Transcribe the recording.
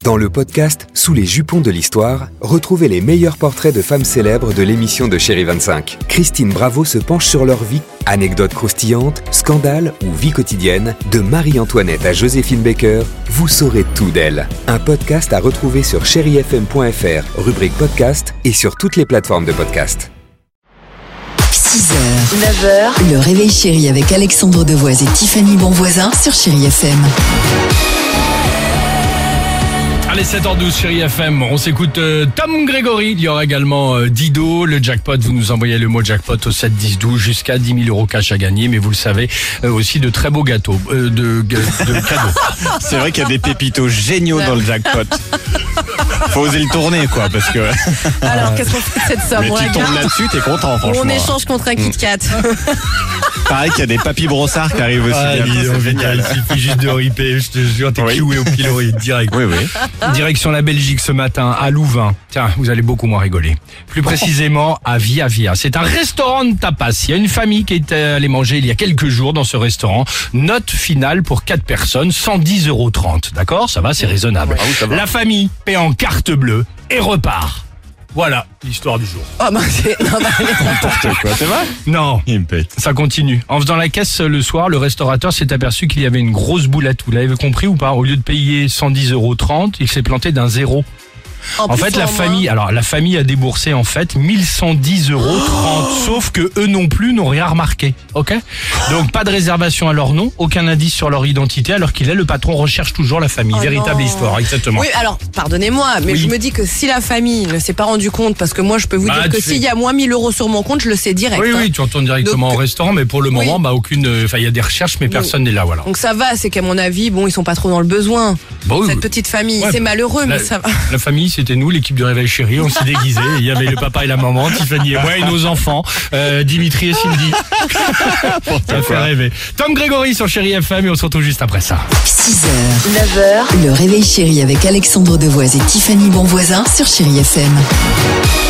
Dans le podcast Sous les jupons de l'histoire, retrouvez les meilleurs portraits de femmes célèbres de l'émission de Chérie 25. Christine Bravo se penche sur leur vie. Anecdotes croustillantes, scandales ou vie quotidienne, de Marie-Antoinette à Joséphine Baker, vous saurez tout d'elle. Un podcast à retrouver sur chérifm.fr, rubrique podcast et sur toutes les plateformes de podcast. 6h, 9h, le réveil chéri avec Alexandre Devoise et Tiffany Bonvoisin sur Chérie FM. Allez, 7h12, Chérie FM. On s'écoute Tom Grégory. Il y aura également Dido. Le jackpot, vous nous envoyez le mot jackpot au 7 10 12 jusqu'à 10 000 € cash à gagner. Mais vous le savez, aussi de très beaux gâteaux, de cadeaux. C'est vrai qu'il y a des pépitos géniaux dans le jackpot. Faut oser le tourner, quoi, parce que... Alors, qu'est-ce qu'on fait de cette somme? Mais tu tombes là-dessus, t'es content, franchement. On échange contre un Kit Kat. Pareil qu'il y a des papy brossards qui arrivent aussi. C'est génial. Il suffit juste de riper, je te jure, t'es cloué au pilori direct. Oui. Direction la Belgique ce matin, à Louvain. Tiens, vous allez beaucoup moins rigoler. Plus précisément, à Via Via. C'est un restaurant de tapas. Il y a une famille qui est allée manger il y a quelques jours dans ce restaurant. Note finale pour 4 personnes, 110,30 €. D'accord? Ça va, c'est raisonnable. Ah oui, ça va. La famille paie en carte bleue et repart. Voilà l'histoire du jour. Oh, bah, N'importe quoi, c'est vrai? Non, Il me pète. ça continue. En faisant la caisse le soir, le restaurateur s'est aperçu qu'il y avait une grosse boulette. Vous l'avez compris ou pas? Au lieu de payer 110,30 €, il s'est planté d'un zéro. En fait, la famille a déboursé en fait 1110,30 €, sauf que eux non plus n'ont rien remarqué. Ok? Donc pas de réservation à leur nom, aucun indice sur leur identité, alors qu'il est le patron recherche toujours la famille. Oh Véritable non. histoire, exactement. Oui, alors, pardonnez-moi, mais Oui. je me dis que si la famille ne s'est pas rendu compte, parce que moi, je peux vous dire que tu s'il y a moins 1000 € sur mon compte, je le sais direct. Oui, tu retournes directement Donc, au restaurant, mais pour le oui. moment, il y a des recherches, mais personne n'est là, voilà. Donc ça va, c'est qu'à mon avis, bon, ils sont pas trop dans le besoin. Bon, Cette petite famille, ouais, c'est malheureux, mais la, ça va. la famille, c'était nous, l'équipe de Réveil Chéri, on s'est déguisés. Il y avait le papa et la maman, Tiffany et moi et nos enfants, Dimitri et Cindy. Ça fait rêver. Tom Grégory sur Chéri FM et on se retrouve juste après ça. 6h, 9h, le réveil chéri avec Alexandre Devoise et Tiffany Bonvoisin sur Chérie FM.